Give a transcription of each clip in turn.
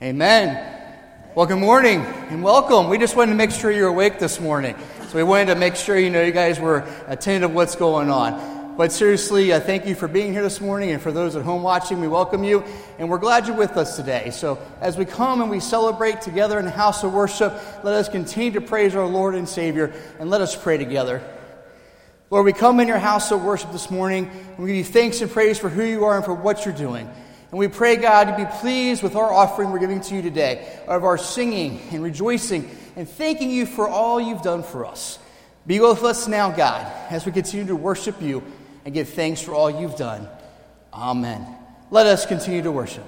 Amen. Well, good morning and welcome. We just wanted to make sure you're awake this morning. So we wanted to make sure you guys were attentive to what's going on. But seriously, thank you for being here this morning, and for those at home watching, we welcome you, and we're glad you're with us today. So as we come and we celebrate together in the house of worship, let us continue to praise our Lord and Savior, and let us pray together. Lord, we come in your house of worship this morning, and we give you thanks and praise for who you are and for what you're doing. And we pray, God, to be pleased with our offering we're giving to you today, of our singing and rejoicing and thanking you for all you've done for us. Be with us now, God, as we continue to worship you and give thanks for all you've done. Amen. Let us continue to worship.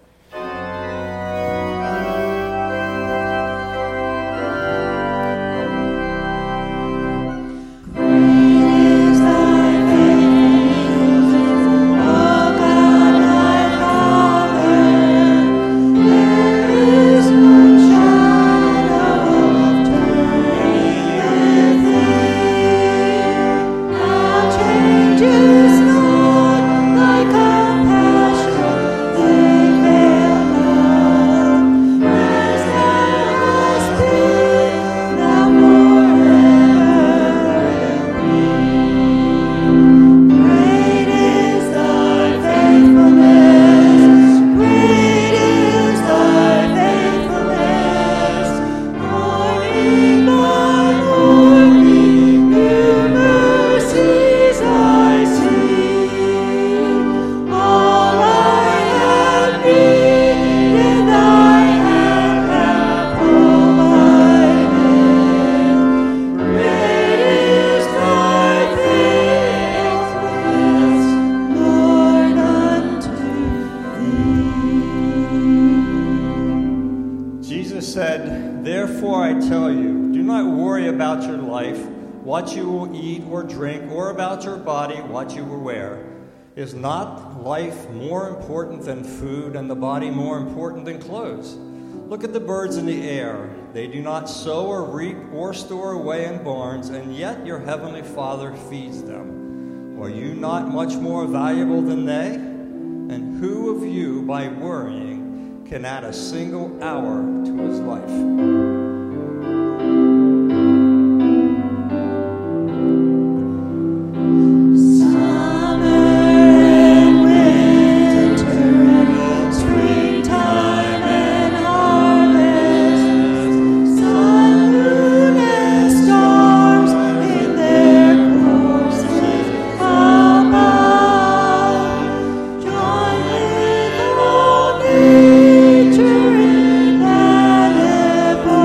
Is not life more important than food, and the body more important than clothes? Look at the birds in the air. They do not sow or reap or store away in barns, and yet your heavenly Father feeds them. Are you not much more valuable than they? And who of you, by worrying, can add a single hour to his life? Nature in that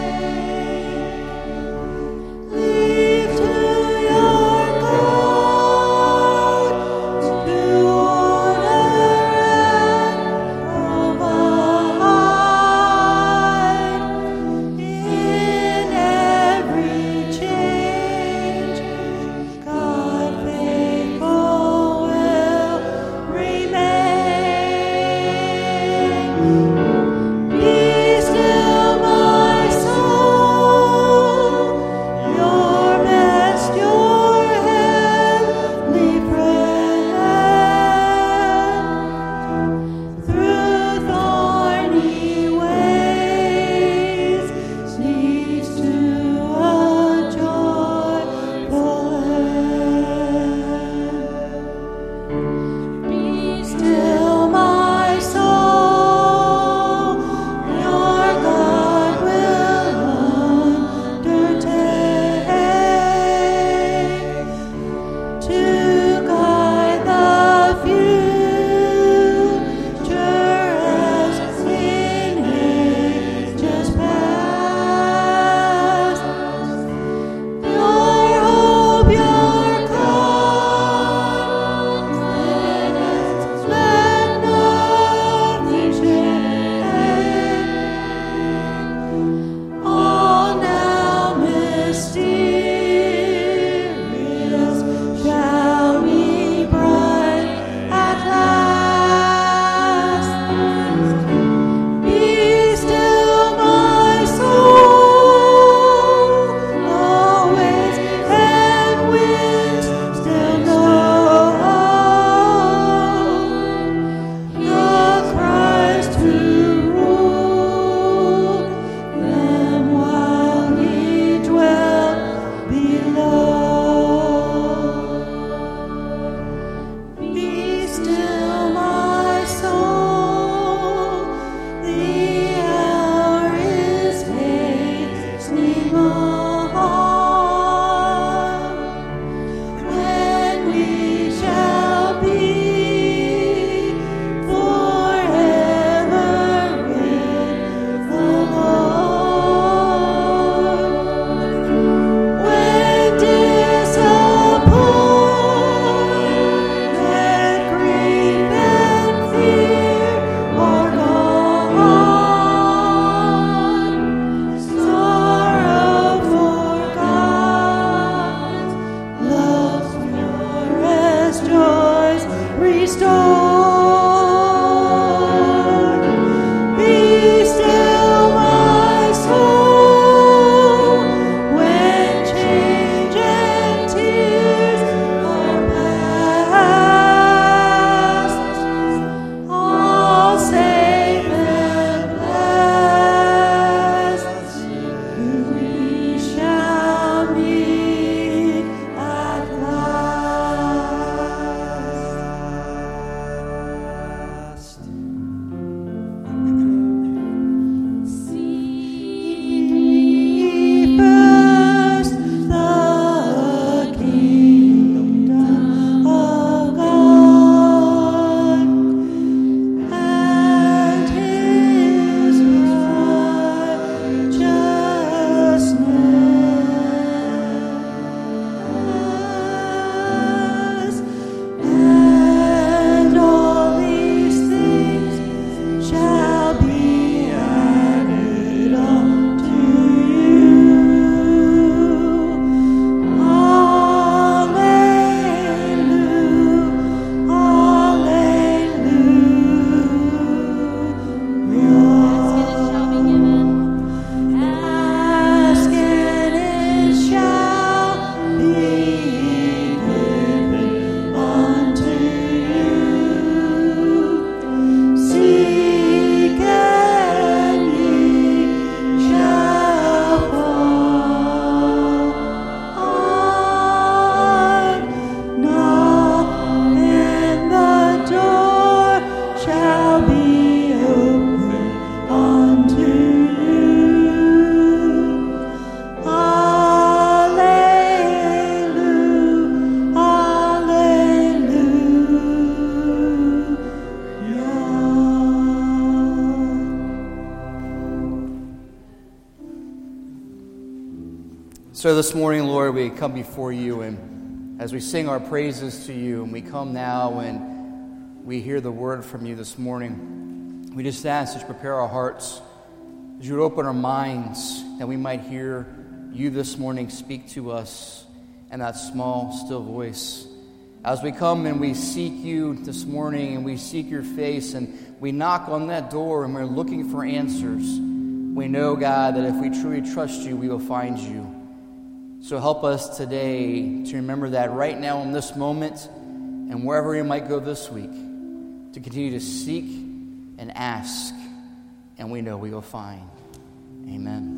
So this morning, Lord, we come before you, and as we sing our praises to you, and we come now and we hear the word from you this morning, we just ask that you prepare our hearts, that you would open our minds, that we might hear you this morning speak to us in that small, still voice. As we come and we seek you this morning, and we seek your face, and we knock on that door, and we're looking for answers, we know, God, that if we truly trust you, we will find you. So help us today to remember that right now in this moment, and wherever we might go this week, to continue to seek and ask, and we know we will find. Amen.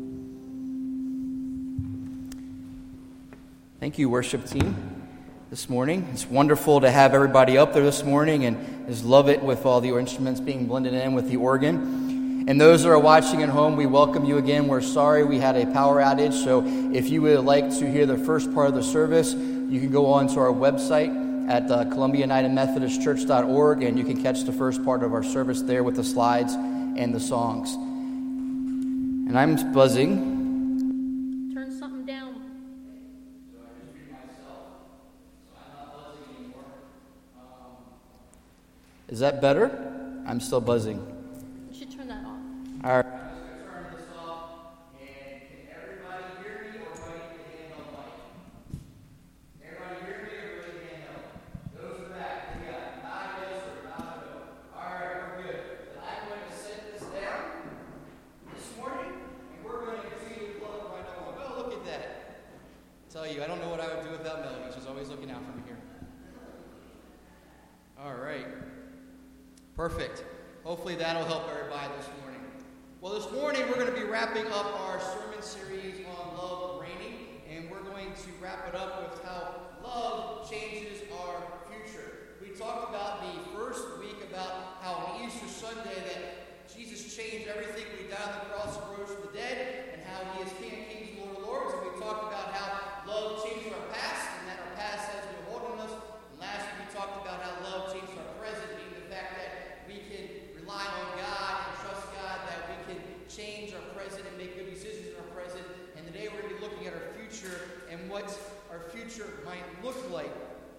Thank you, worship team, this morning. It's wonderful to have everybody up there this morning, and just love it with all the instruments being blended in with the organ. And those that are watching at home, we welcome you again. We're sorry we had a power outage, so if you would like to hear the first part of the service, you can go on to our website at ColumbiaUnitedMethodistChurch.org, and you can catch the first part of our service there with the slides and the songs. And I'm buzzing. Turn something down. So I just read myself, so I'm not buzzing anymore. Is that better? I'm still buzzing. You should turn that off. All right. I'm just going to turn this off, and can everybody hear me, or do I need to hand up mic? Everybody hear me, or raise your hand up? Those are back. We got nod yes or nod no. All right, we're good. Then I'm going to set this down this morning, and we're going to continue to plug right on. Oh, look at that. I tell you, I don't know what I would do without Melanie. She's always looking out for me here. All right. Perfect. Hopefully that'll help everybody this morning. Well, this morning we're going to be wrapping up our sermon series on love reigning, and we're going to wrap it up with how love changes our future. We talked about the first week about how on Easter Sunday that Jesus changed everything when he died on the cross and rose from the dead, and how he is King of Kings and Lord of Lords. And we talked about how love changes our past, and that our past has been holding us. And last week we talked about how love changes our present, meaning the fact that we can rely on God and trust God, that we can change our present and make good decisions in our present. And today we're going to be looking at our future and what our future might look like.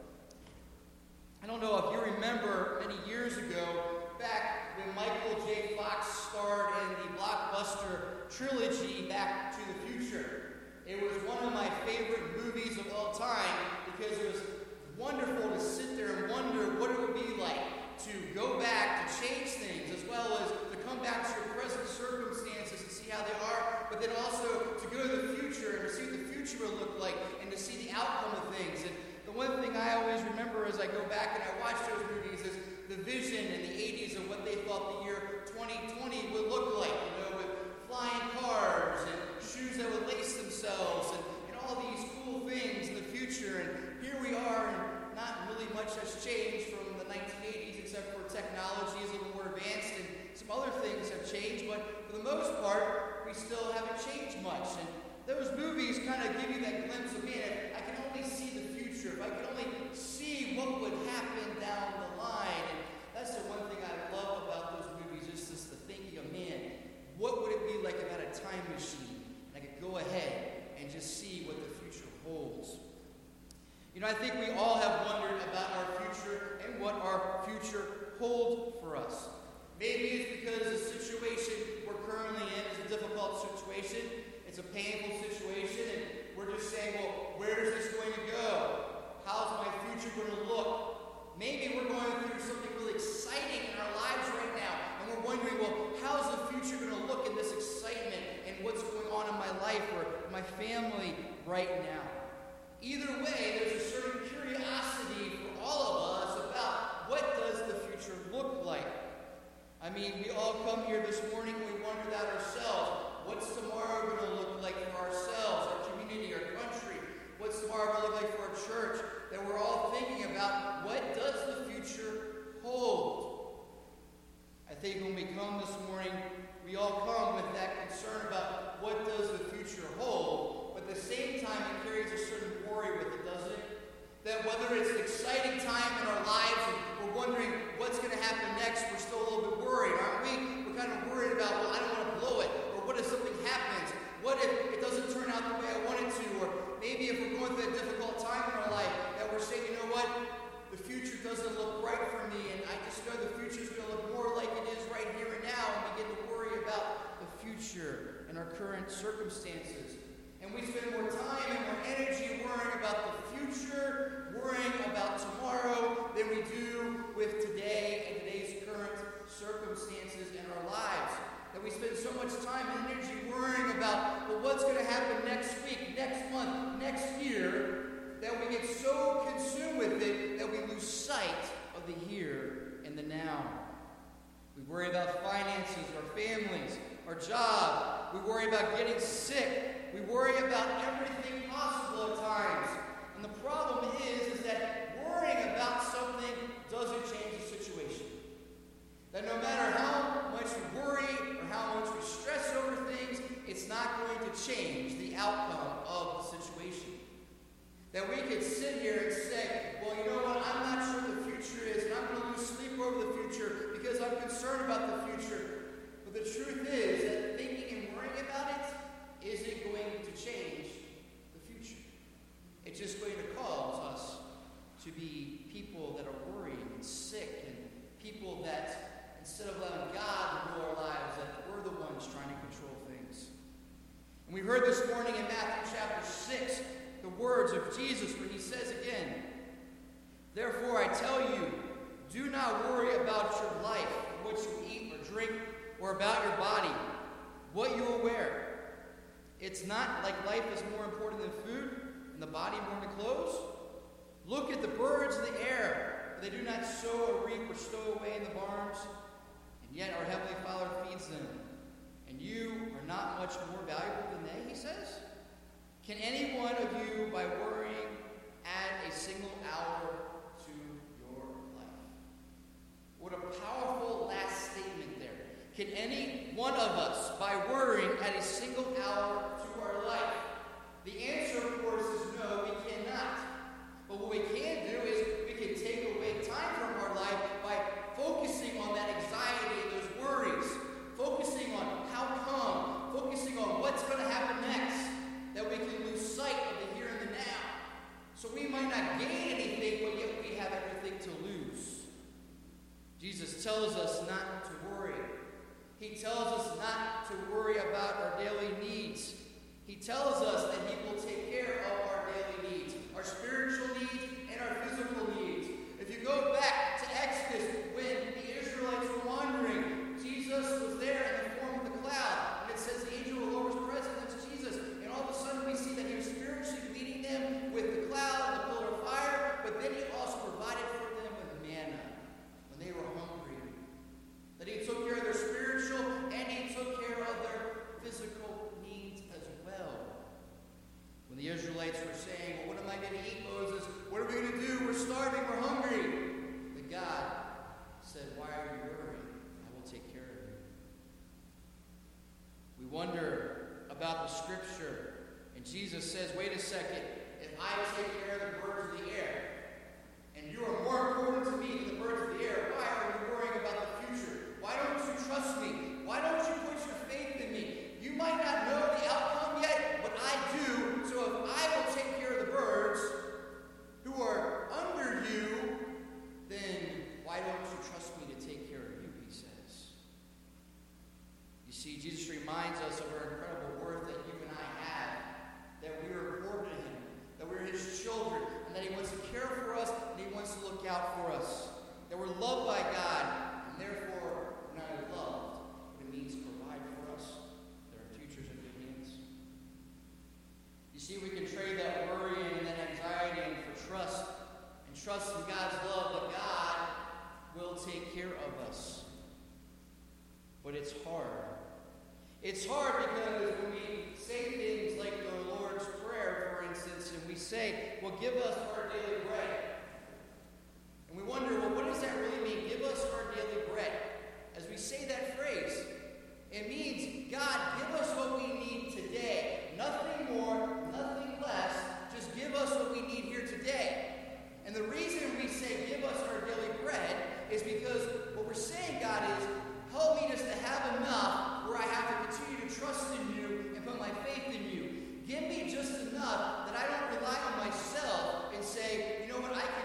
I don't know if you remember many years ago, back when Michael J. Fox starred in the blockbuster trilogy Back to the Future. It was one of my favorite movies of all time because it was wonderful to sit there and wonder what it would be like to go back, to change things, as well as to come back to your present circumstances and see how they are, but then also to go to the future and to see what the future will look like and to see the outcome of things. And the one thing I always remember as I go back and I watch those movies is the vision in the 80s of what they thought the year 2020 would look like, with flying cars and shoes that would lace themselves and all these cool things in the future. And here we are, and not really much has changed from the 1980s, except for technology is a little more advanced and some other things have changed, but for the most part, we still haven't changed much. And those movies kind of give you that glimpse of, man, I can only see the future. If I could only see what would happen down the line. And that's the one thing I love about those movies, is just the thinking of, man, what would it be like if I had a time machine? And I could go ahead and just see what the future holds. I think we all have wondered about our future and what our future holds for us. Maybe it's because the situation we're currently in is a difficult situation. It's a painful situation, and we're just saying, well, where is this going to go? How's my future going to look? Maybe we're going through something really exciting in our lives right now, and we're wondering, well, how's the future going to look in this excitement and what's going on in my life or my family right now? Either way, there's a certain curiosity for all of us about what does the future look like. I mean, we all come here this morning and we wonder that ourselves. What's tomorrow going to look like for ourselves, our community, our country? What's tomorrow going to look like for our church? That we're all thinking about, what does the future hold? I think when we come this morning, we all come with that concern about what does the future hold. But at the same time, it carries a certain worry with it, doesn't it? That whether it's an exciting time in our lives and we're wondering what's going to happen next, we're still a little bit worried, aren't we? We're kind of worried about, well, I don't want to blow it. Or what if something happens? What if it doesn't turn out the way I want it our current circumstances. And we spend more time and more energy worrying about the future, worrying about tomorrow, than we do with today and today's current circumstances in our lives. That we spend so much time and energy worrying about, well, what's going to happen next week, next month, next year, that we get so consumed with it that we lose sight of the here and the now. We worry about finances, our families, our job. We worry about getting sick. We worry about everything possible at times. And the problem is that worrying about something doesn't change the situation. That no matter how much we worry or how much we stress over things, it's not going to change the outcome of the situation. That we could sit here and say, well, you know what, I'm not sure the future is, and I'm going to lose sleep over the future because I'm concerned about the future. But the truth is that thinking and worrying about it isn't going to change the future. It's just going to cause us to be people that are worried and sick, and people that, instead of allowing God to rule our lives, that we're the ones trying to control things. And we heard this morning in Matthew chapter 6, the words of Jesus when he says again, "Therefore I tell you, do not worry about your life, what you eat or drink, or about your body, what you will wear. It's not like life is more important than food, and the body more than clothes. Look at the birds of the air, for they do not sow or reap or stow away in the barns, and yet our heavenly Father feeds them. And you are not much more valuable than they," he says. "Can any one of you, by worrying, add a single hour to your life?" What a powerful last statement there. Can any one of us, by worrying, add a single hour to our life? The answer, of course, is no, we cannot. But what we can do is we can take away time from our life by focusing on that anxiety and those worries, focusing on how come, focusing on what's going to happen next, that we can lose sight of the here and the now. So we might not gain anything, but yet we have everything to lose. Jesus tells us not to worry. He tells us not to worry about our daily needs. He tells us that he will take care of our daily needs, our spiritual needs and our physical needs. If you go back to Exodus, when the Israelites were wandering, Jesus was there in the form of the cloud. And it says the angel of the Lord was present. That's Jesus. And all of a sudden we see that he was spiritually leading them with the cloud and the pillar of fire, but then he also provided for them with manna when they were hungry. That he took care of their spiritual and he took care of their physical needs as well. When the Israelites were saying, "Well, what am I going to eat, Moses? What are we going to do? We're starving, we're hungry." But God said, "Why are you worrying? I will take care of you." We wonder about the scripture, and Jesus says, "Wait a second, if I take care of the birds of the air, and you are more important to me than the birds of the air, why are you worrying about the future? Why don't you trust me? Why don't you put your faith in me? You might not know the outcome yet, but I do. So if I will take care of the birds who are under you, then why don't you trust me to take care of you?" he says. You see, Jesus reminds us of our incredible worth that you and I have, that we are important to him, that we're his children, and that he wants to care for us, and he wants to look out for us, that we're loved by God, and therefore we're not only loved, but it means to provide for us, that our future's in good hands. You see, we can trade that worrying and that anxiety and for trust, and trust in God's love that God will take care of us. But it's hard. It's hard because when we say things like the Lord's Prayer, for instance, and we say, "Well, give us our daily bread." And we wonder, well, what does that really mean? Give us our daily bread. As we say that phrase, it means, God, give us what we need today. Nothing more, nothing less. Just give us what we need here today. And the reason we say, "Give us our daily bread," is because what we're saying, God, is, help me just to have enough where I have to continue to trust in you and put my faith in you. Give me just enough that I don't rely on myself and say, "You know what, I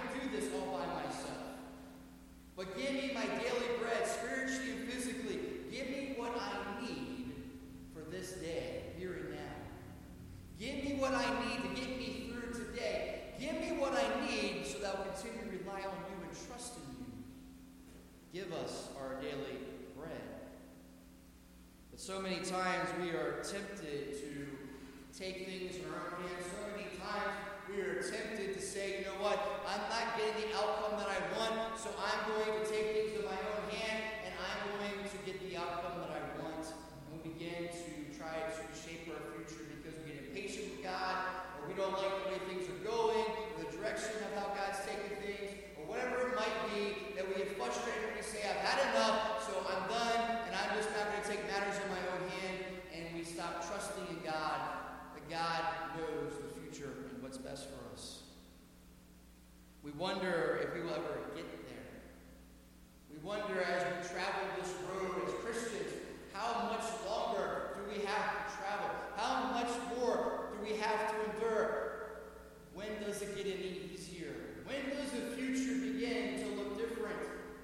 what I need to get me through today. Give me what I need so that I'll continue to rely on you and trust in you. Give us our daily bread. But so many times we are tempted to take things in our own hands. So many times we are tempted to say, you know what, I'm not getting the outcome that I want, so I'm going to take things in my own hand, and I'm going to get the outcome that I want. And we begin to try to shape our future because we get impatient with God, or we don't like the way things are going, or the direction of how God's taking things, or whatever it might be, that we get frustrated and we say, I've had enough, so I'm done, and I'm just not going to take matters in my own hand, and we stop trusting in God. God knows the future and what's best for us. We wonder if we will ever get there. We wonder as we travel this road as Christians, how much longer do we have to travel? How much more do we have to endure? When does it get any easier? When does the future begin to look different?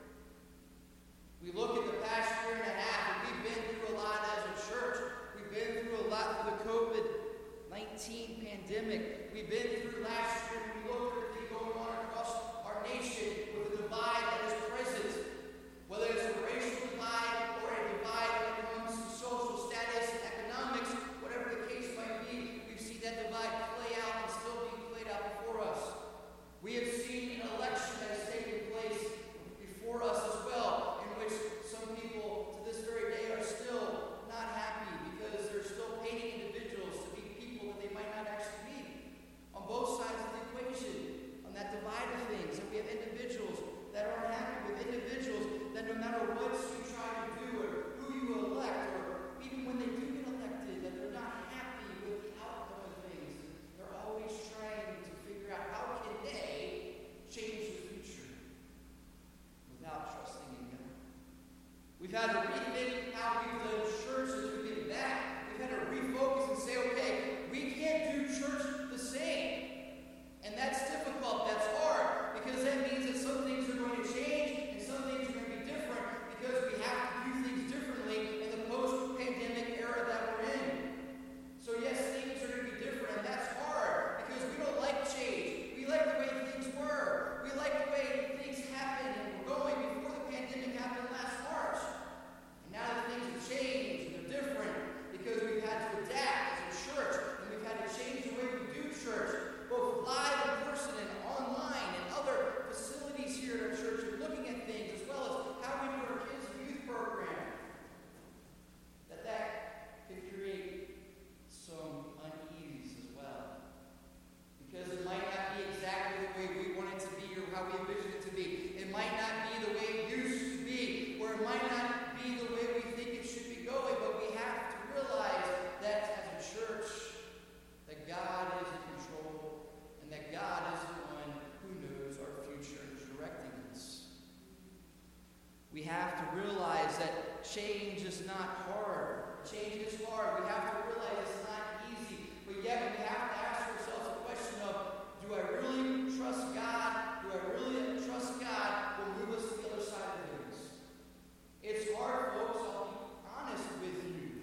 We look at the past year and a half, and we've been through a lot as a church. We've been through a lot through the COVID-19 pandemic. We've been through last year, and we look at everything going on across our nation with a divide that is present, whether it's a racial divide or a divide when it comes to social status and economics, whatever the case might be. We've seen that divide play out and still being played out before us. We have seen an election that has taken place before us as well, in which some people to this very day are still not happy because they're still painting individuals to be people that they might not actually be. On both sides of the equation, on that divide of things, and we have individuals that aren't happy with individuals that no matter what you try to do or who you elect, or even when they do get elected, that they're not happy with the outcome of things. They're always trying to figure out how can they change the future without trusting in God. We've had to rethink how we've done church since we've been back. We've had to refocus and say, okay, we can't do church the same. And that's difficult, that's hard, because that means that some things are going to change and some things are going to be different because we have to do things differently in the post-pandemic era that we're in. So yes, things are going to be different, and that's hard because we don't like change. We like the way things were. We like the way things happened and were going before the pandemic happened last March. And now that things have changed and they're different because we've had to adapt as a church, and we've had to change the way we do church, both live in person and online and other facilities here at our church, and looking at things as well as how we do our kids' youth program. That could create some unease as well. Because it might not be exactly the way we want it to be or how we envision it to be. It might not be the way it used to be, or it might not be the way we think it should be going, but we have to realize that as a church, that God is in control, and that God is the one who knows our future and is directing us. We have to realize that change is not hard. Change is hard. We have to realize it's not easy. But yet we have to ask ourselves the question of, do I really trust God? Do I really trust God will move us to the other side of things? It's hard, folks. I'll be honest with you.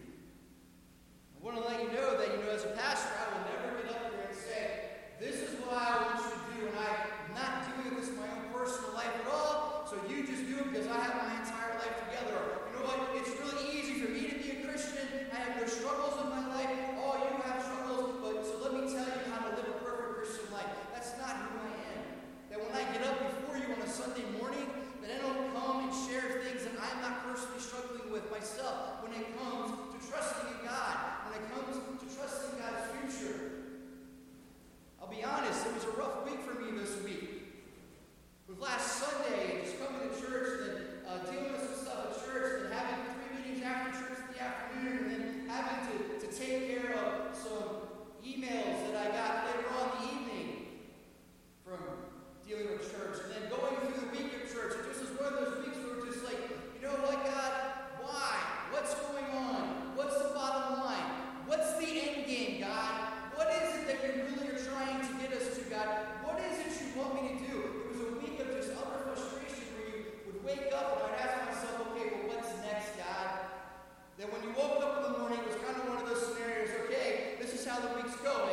I want to let you know that, as a pastor, I will never get up here and say, this is what I want you to do, and I'm not doing this in my own personal life at all, so you just do it because I have my entire life together. You know what? It's really easy for me to be a Christian. I have no struggles in my life. Oh, you have struggles, but so let me tell you how to live a perfect Christian life. That's not who I am. That when I get up before you on a Sunday morning, that I don't come and share things that I'm not personally struggling with myself when it comes to trusting in God, when it comes to trusting God's future. I'll be honest, it was a rough week for me this week. With last Sunday, just coming to church and dealing with some stuff at church and having 3 meetings after church in the afternoon, and then having to take care of some emails that I got later on in the evening from dealing with church, and then going through the week of church. It just was one of those weeks where we're just like, you know what, God? Why? What's going on? What's the bottom line? What's the end game, God? What is it that you really are trying to get us to, God? What is it you want me to do? It was a week of just utter frustration where you would wake up and I'd ask myself, okay, well, what's next, God? Then when you woke up in the morning, it was kind of one of those scenarios, okay, this is how the week's going,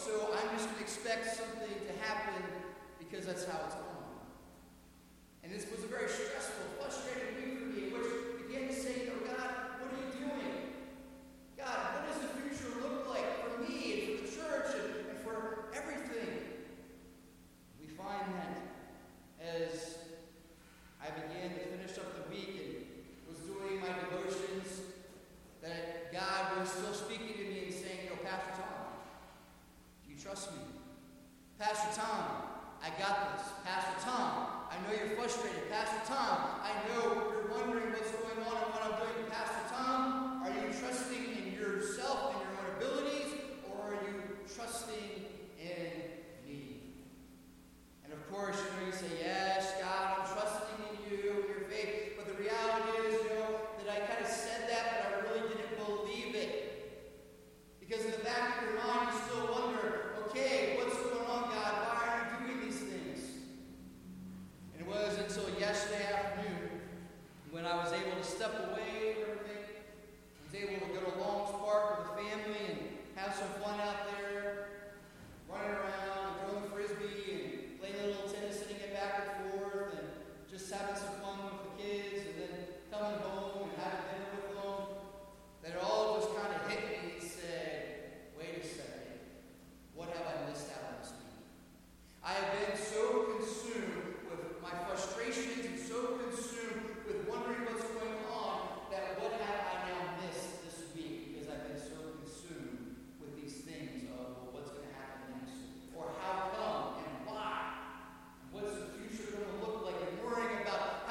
so I'm just going to expect something to happen because that's how it's going. And this was a very stressful, frustrating week for me, which began to say, God, what are you doing? God, what does the future look like for me and for the church and for everything? We find that as I began to finish up the week and was doing my devotions, that God was still speaking to me and saying, Pastor Tom, do you trust me? Pastor Tom, I got this. Pastor Tom, I know you're frustrated. Pastor Tom, I know you're wondering what's going on and what I'm doing. Pastor Tom, are you trusting in yourself and your own abilities, or are you trusting in me? And of course, you say, yes, God, I'm trusting in you and your faith. But the reality is, that I kind of said that, but I really didn't believe it. Because in the back of your mind, you still wonder, okay, what's going on, God? Why are you doing these things? And it was until yesterday afternoon when I was able to step away from everything. I was able to go to Long's Park with the family and have some fun out there, running around, throwing the frisbee, and playing a little tennis, hitting it back and forth, and just having some fun with the kids, and then coming home and having dinner with them. That it all just kind of hit me and said, wait a second, what have I missed out on this week? I have been so consumed with my frustrations and so consumed with wondering what's going on that what have I now missed this week because I've been so consumed with these things of what's going to happen next, or how come and why. What's the future going to look like, and worrying about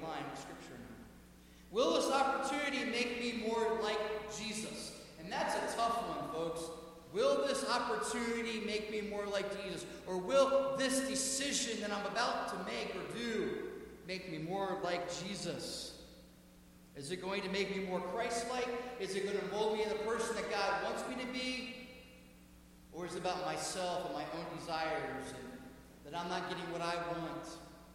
line of Scripture now. Will this opportunity make me more like Jesus? And that's a tough one, folks. Will this opportunity make me more like Jesus? Or will this decision that I'm about to make or do make me more like Jesus? Is it going to make me more Christ-like? Is it going to mold me into the person that God wants me to be? Or is it about myself and my own desires and that I'm not getting what I want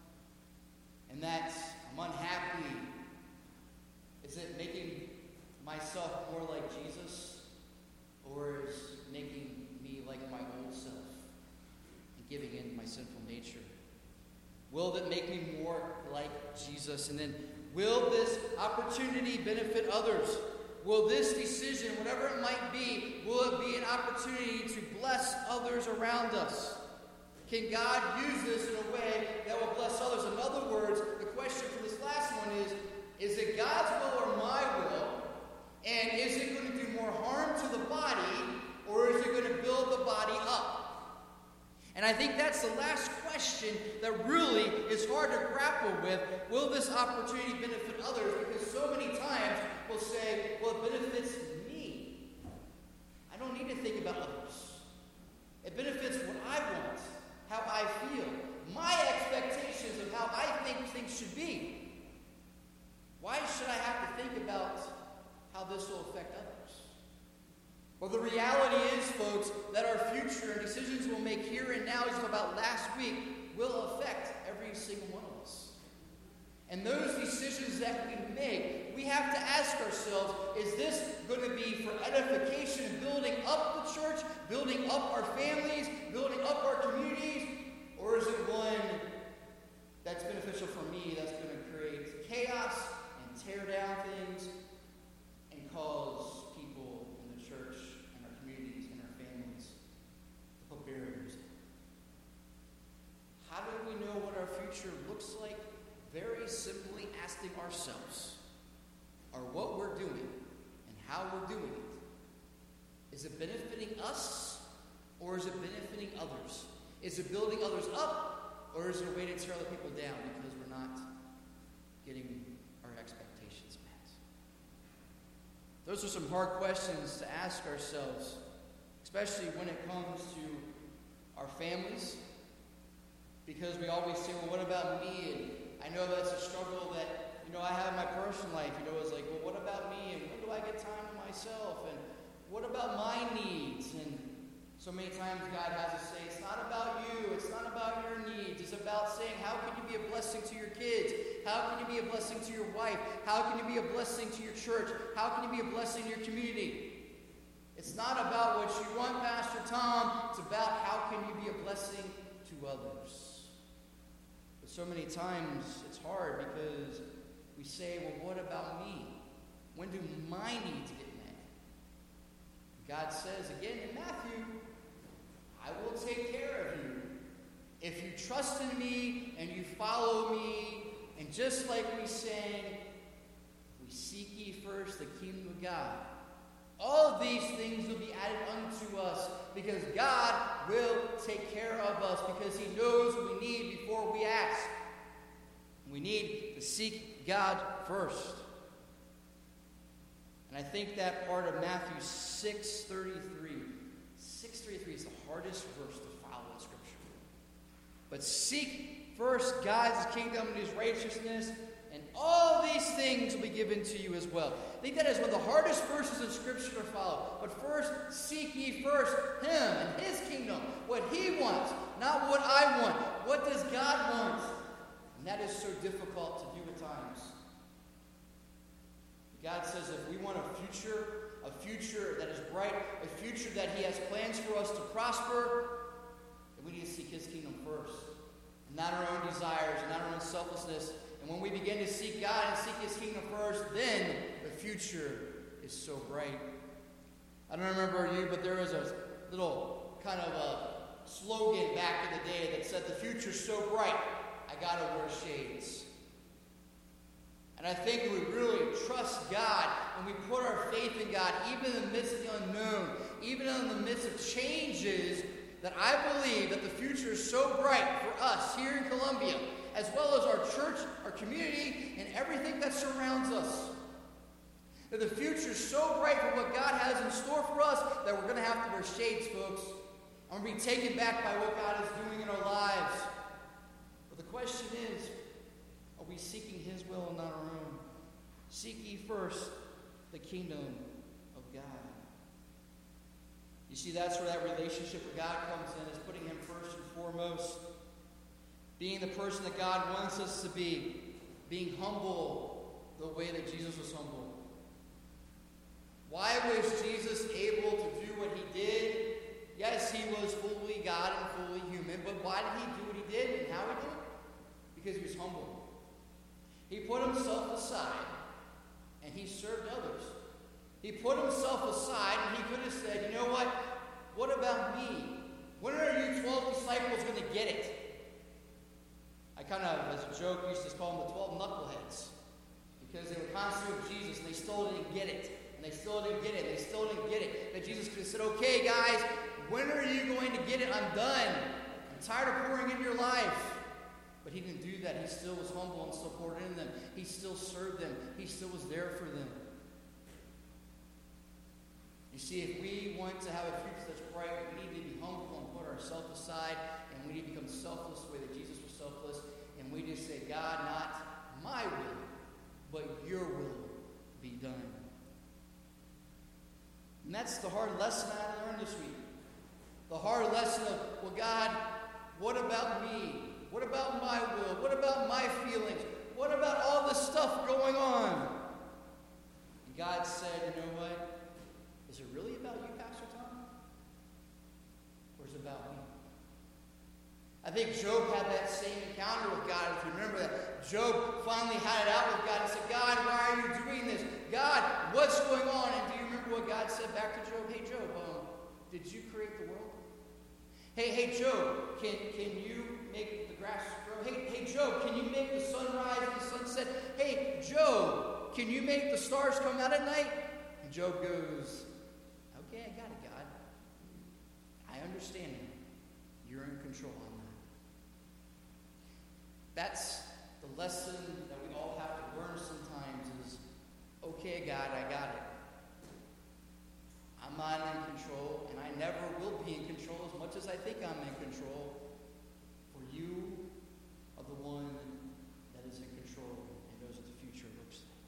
and that I'm unhappy? Is it making myself more like Jesus? Or is making me like my old self and giving in my sinful nature? Will that make me more like Jesus? And then, will this opportunity benefit others? Will this decision, whatever it might be, will it be an opportunity to bless others around us? Can God use this in a way that will bless others? In other words, the question for this last one is it God's will or my will? And is it going to do more harm to the body, or is it going to build the body up? And I think that's the last question that really is hard to grapple with. Will this opportunity benefit others? Because so many times we'll say, well, it benefits me. I don't need to think about others. It benefits what I want, how I feel, my expectations of how I think things should be. Why should I have to think about how this will affect others? Well, the reality is, folks, that our future and decisions we'll make here and now, just about last week, will affect every single one of us. And those decisions that we make, we have to ask ourselves, is this going to be for edification and building up the church, building up our families, building up our communities, or is it one that's beneficial for me, that's going to create chaos and tear down things and cause people in the church and our communities and our families to put barriers in? How do we know what our future looks like? Very simply asking ourselves, are what we're doing and how we're doing it, is it benefiting us or is it benefiting others? Is it building others up or is it a way to tear other people down because we're not getting our expectations met? Those are some hard questions to ask ourselves, especially when it comes to our families, because we always say, well, what about me? And I know that's a struggle that, I have in my personal life. It's like, well, what about me? And when do I get time to myself? And what about my needs? And so many times God has us say, it's not about you. It's not about your needs. It's about saying, how can you be a blessing to your kids? How can you be a blessing to your wife? How can you be a blessing to your church? How can you be a blessing to your community? It's not about what you want, Pastor Tom. It's about how can you be a blessing to others. But so many times it's hard because we say, well, what about me? When do my needs get met? God says again in Matthew, I will take care of you. If you trust in me and you follow me, and just like we sang, we seek ye first the kingdom of God, all of these things will be added unto us because God will take care of us because he knows what we need before we ask. We need to seek God first. And I think that part of Matthew 6:33 is the hardest verse to follow in Scripture. But seek first God's kingdom and his righteousness, and all these things will be given to you as well. I think that is one of the hardest verses in Scripture to follow. But first, seek ye first him and his kingdom, what he wants, not what I want. What does God want? And that is so difficult to do at times. God says if we want a future that is bright, a future that he has plans for us to prosper, then we need to seek his kingdom first. And not our own desires, and not our own selflessness. And when we begin to seek God and seek his kingdom first, then the future is so bright. I don't remember you, but there was a little kind of a slogan back in the day that said, the future's so bright, I gotta wear shades. And I think if we really trust God and we put our faith in God, even in the midst of the unknown, even in the midst of changes, that I believe that the future is so bright for us here in Columbia as well as our church, our community, and everything that surrounds us. That the future is so bright for what God has in store for us that we're going to have to wear shades, folks. I'm going to be taken back by what God is doing in our lives. But the question is, are we seeking His will and not our own? Seek ye first the kingdom of God. You see, that's where that relationship with God comes in, is putting Him first and foremost. Being the person that God wants us to be. Being humble the way that Jesus was humble. Why was Jesus able to do what He did? Yes, He was fully God and fully human, but why did He do what He did and how He did it? Because He was humble. He put Himself aside and He served others. He put Himself aside and He could have said, you know what about me? When are you 12 disciples going to get it? I kind of, as a joke, used to call them the 12 knuckleheads. Because they were constantly with Jesus and they still didn't get it. And they still didn't get it. And they still didn't get it. That Jesus could have said, okay, guys, when are you going to get it? I'm done. I'm tired of pouring into your life. But He didn't do that. He still was humble and still poured into them. He still served them. He still was there for them. You see, if we want to have a future that's bright, we need to be humble and put ourselves aside, and we need to become selfless the way that Jesus was selfless, and we just say, God, not my will, but your will be done. And that's the hard lesson I learned this week. The hard lesson of, well, God, what about me? What about my will? What about my feelings? What about all this stuff going on? And God said, you know what? Is it really about you, Pastor Tom? Or is it about me? I think Job had that same encounter with God. If you remember that, Job finally had it out with God and said, God, why are you doing this? God, what's going on? And do you remember what God said back to Job? Hey, Job, did you create the world? Hey, Job, can you make the grass grow? Hey, Job, can you make the sunrise and the sunset? Hey, Job, can you make the stars come out at night? And Job goes, okay, I got it, God. I understand it. You're in control on that. That's the lesson that we all have to learn sometimes is, okay, God, I got it. I'm not in control, and I never will be in control as much as I think I'm in control. For you are the one that is in control and knows what the future looks like.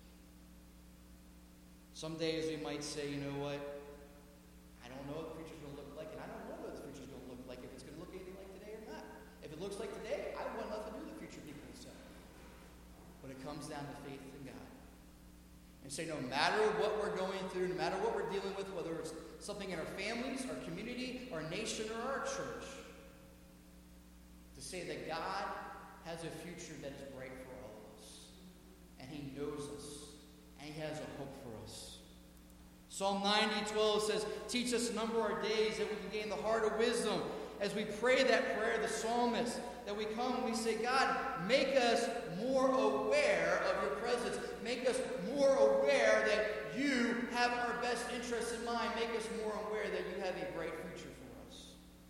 Some days we might say, you know what? I don't know what the future's going to look like, and I don't know what the future's going to look like, if it's going to look anything like today or not. If it looks like today, I want nothing to do with the future, people will say. But it comes down to faith in God. And say, no matter what we're going through, no matter what we're dealing with, whether it's something in our families, our community, our nation, or our church, to say that God has a future that is bright for all of us. And He knows us. And He has a hope for us. Psalm 90:12 says, teach us to number our days that we can gain the heart of wisdom. As we pray that prayer, the psalmist, that we come and we say, God, make us more aware of your presence. Make us more aware that you have our best interests in mind. Make us more aware that you have a bright future for us.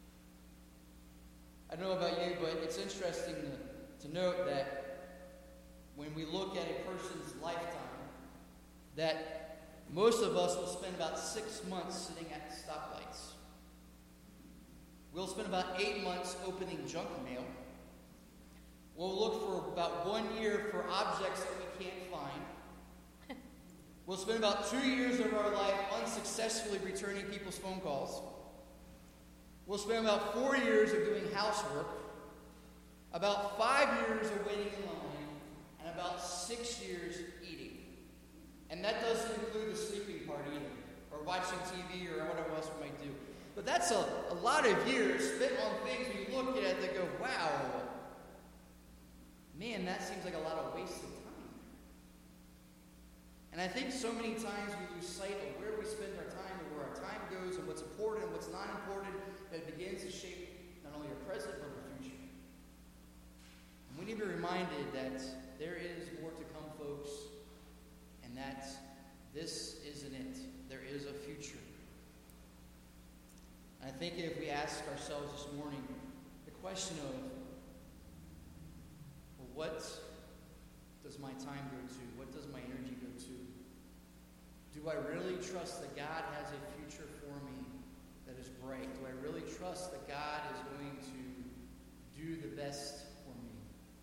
I don't know about you, but it's interesting to note that when we look at a person's lifetime, that most of us will spend about 6 months sitting at stoplights. We'll spend about 8 months opening junk mail. We'll look for about 1 year for objects that we can't find. We'll spend about 2 years of our life unsuccessfully returning people's phone calls. We'll spend about 4 years of doing housework, about 5 years of waiting in line, and about 6 years eating. And that doesn't include the sleeping part either, or watching TV, or whatever else we might do. But that's a lot of years spent on things when you look at it that go, wow, man, that seems like a lot of wasted time. And I think so many times we lose sight of where we spend our time and where our time goes and what's important and what's not important, that it begins to shape not only our present but our future. And we need to be reminded that there is more to come, folks, and that this isn't it. There is a future. And I think if we ask ourselves this morning the question of, well, to? What does my energy go to? Do I really trust that God has a future for me that is bright? Do I really trust that God is going to do the best for me?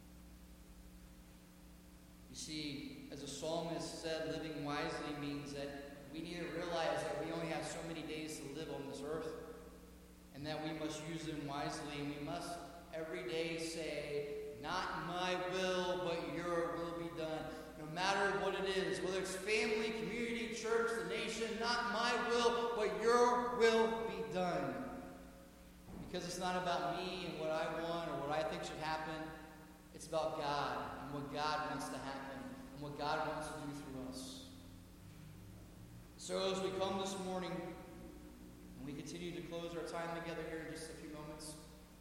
You see, as a psalmist said, living wisely means that we need to realize that we only have so many days to live on this earth, and that we must use them wisely, and we must every day say, not my will, but your will be done. No matter what it is, whether it's family, community, church, the nation, not my will, but your will be done. Because it's not about me and what I want or what I think should happen. It's about God and what God wants to happen and what God wants to do through us. So as we come this morning and we continue to close our time together here in just a few moments,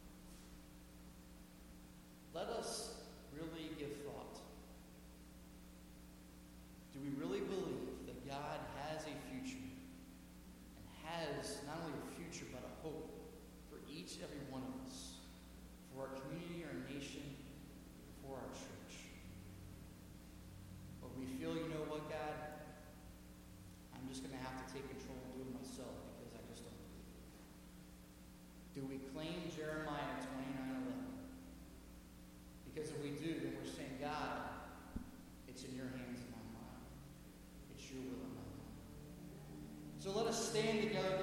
let us really give thought. Do we really believe that God has a future and has not only a future but a hope for each and every one of us, for our community, our nation, for our church? But we feel, you know what, God? I'm just going to have to take control and do it myself because I just don't believe it. Do we claim Jeremiah 29:11? Because if we do, then we're saying, God, it's in your hands and not mine. It's your will and not mine. So let us stand together